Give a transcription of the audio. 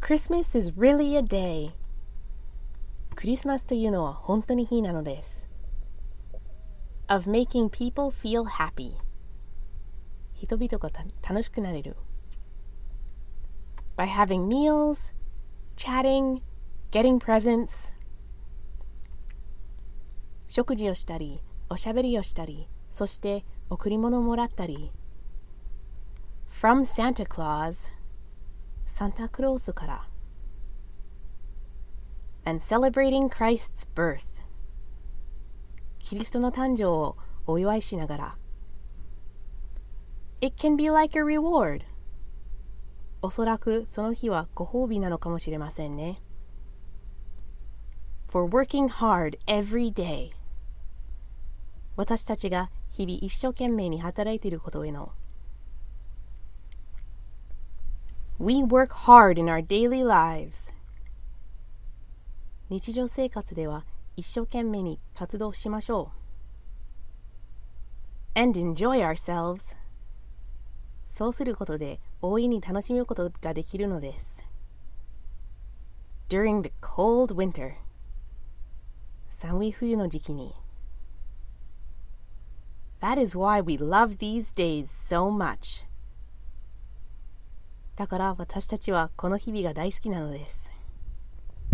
Christmas is really a day. クリスマスというのは本当に日なのです。Of making people feel happy. 人々が楽しくなれる。By having meals, chatting, getting presents. 食事をしたり、おしゃべりをしたり、そして贈り物をもらったり。From Santa Claus. サンタクロースから。And celebrating Christ's birth. キリストの誕生をお祝いしながら。It can be like a reward. おそらくその日はご褒美なのかもしれませんね。For working hard every day. 私たちが日々一生懸命に働いていることへの。We work hard in our daily lives. 日常生活では一生懸命に活動しましょう。And enjoy ourselves. そうすることで大いに楽しむことができるのです。During the cold winter. 寒い冬の時期に。That is why we love these days so much. だから私たちはこの日々が大好きなのです。